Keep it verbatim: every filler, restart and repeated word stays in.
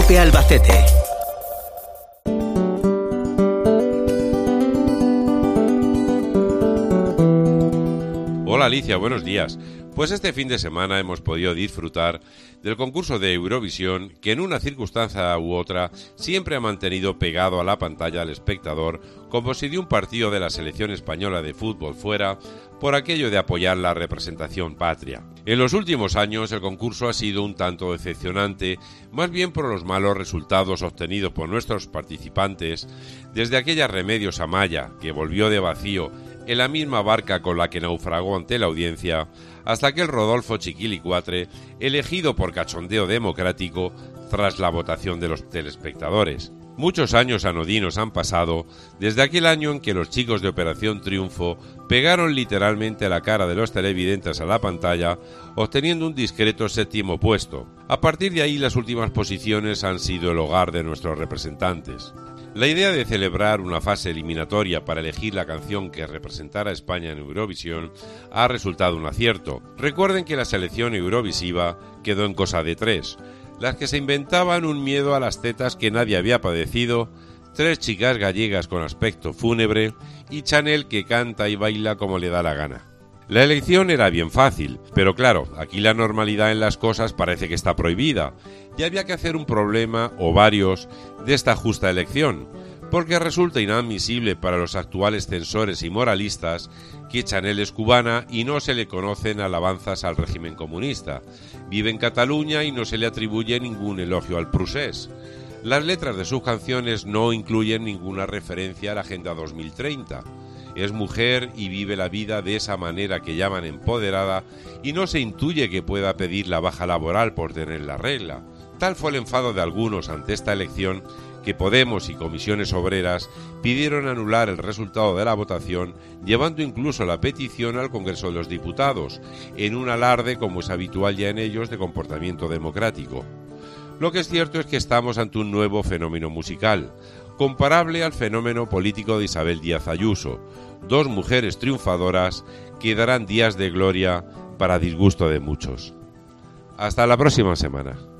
COPE Albacete. Hola Alicia, buenos días. Pues este fin de semana hemos podido disfrutar del concurso de Eurovisión que en una circunstancia u otra siempre ha mantenido pegado a la pantalla al espectador como si de un partido de la selección española de fútbol fuera por aquello de apoyar la representación patria. En los últimos años el concurso ha sido un tanto decepcionante, más bien por los malos resultados obtenidos por nuestros participantes, desde aquella Remedios Amaya que volvió de vacío en la misma barca con la que naufragó ante la audiencia, hasta aquel Rodolfo Chiquilicuatre, elegido por cachondeo democrático tras la votación de los telespectadores. Muchos años anodinos han pasado desde aquel año en que los chicos de Operación Triunfo pegaron literalmente la cara de los televidentes a la pantalla, obteniendo un discreto séptimo puesto. A partir de ahí, las últimas posiciones han sido el hogar de nuestros representantes. La idea de celebrar una fase eliminatoria para elegir la canción que representara a España en Eurovisión ha resultado un acierto. Recuerden que la selección eurovisiva quedó en cosa de tres, las que se inventaban un miedo a las tetas que nadie había padecido, tres chicas gallegas con aspecto fúnebre y Chanel que canta y baila como le da la gana. La elección era bien fácil, pero claro, aquí la normalidad en las cosas parece que está prohibida, y había que hacer un problema, o varios, de esta justa elección, porque resulta inadmisible para los actuales censores y moralistas que Chanel es cubana y no se le conocen alabanzas al régimen comunista, vive en Cataluña y no se le atribuye ningún elogio al procés. Las letras de sus canciones no incluyen ninguna referencia a la Agenda dos mil treinta. Es mujer y vive la vida de esa manera que llaman empoderada y no se intuye que pueda pedir la baja laboral por tener la regla. Tal fue el enfado de algunos ante esta elección que Podemos y Comisiones Obreras pidieron anular el resultado de la votación, llevando incluso la petición al Congreso de los Diputados, en un alarde, como es habitual ya en ellos, de comportamiento democrático. Lo que es cierto es que estamos ante un nuevo fenómeno musical, comparable al fenómeno político de Isabel Díaz Ayuso, dos mujeres triunfadoras que darán días de gloria para disgusto de muchos. Hasta la próxima semana.